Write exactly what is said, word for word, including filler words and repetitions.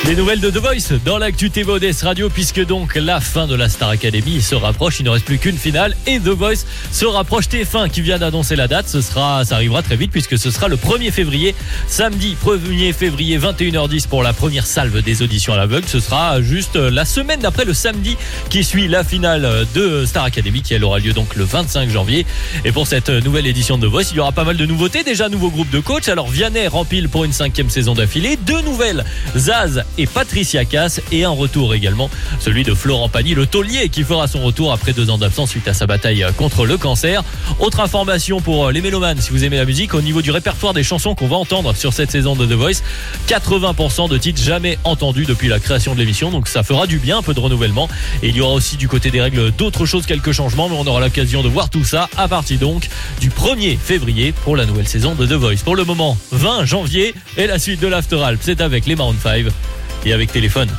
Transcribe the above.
Les nouvelles de The Voice dans l'actu T V O D S Radio, puisque donc la fin de la Star Academy se rapproche. Il ne reste plus qu'une finale et The Voice se rapproche. T F un qui vient d'annoncer la date, ce sera, ça arrivera très vite puisque ce sera le premier février, samedi premier février, vingt et une heures dix pour la première salve des auditions à l'aveugle. Ce sera juste la semaine d'après, le samedi qui suit la finale de Star Academy, qui elle aura lieu donc le vingt-cinq janvier. Et pour cette nouvelle édition de The Voice, il y aura pas mal de nouveautés. Déjà, nouveau groupe de coach. Alors Vianney rempile pour une cinquième saison d'affilée. Deux nouvelles, Zaz et Patricia Cass, et un retour également, celui de Florent Pagny, le taulier, qui fera son retour après deux ans d'absence suite à sa bataille contre le cancer. Autre information pour les mélomanes, si vous aimez la musique, au niveau du répertoire des chansons qu'on va entendre sur cette saison de The Voice, quatre-vingts pour cent de titres jamais entendus depuis la création de l'émission, donc ça fera du bien, un peu de renouvellement. Et il y aura aussi du côté des règles d'autres choses, quelques changements, mais on aura l'occasion de voir tout ça à partir donc du premier février pour la nouvelle saison de The Voice. Pour le moment, vingt janvier, et la suite de l'After Alp, c'est avec les Maroon five et avec Téléphone.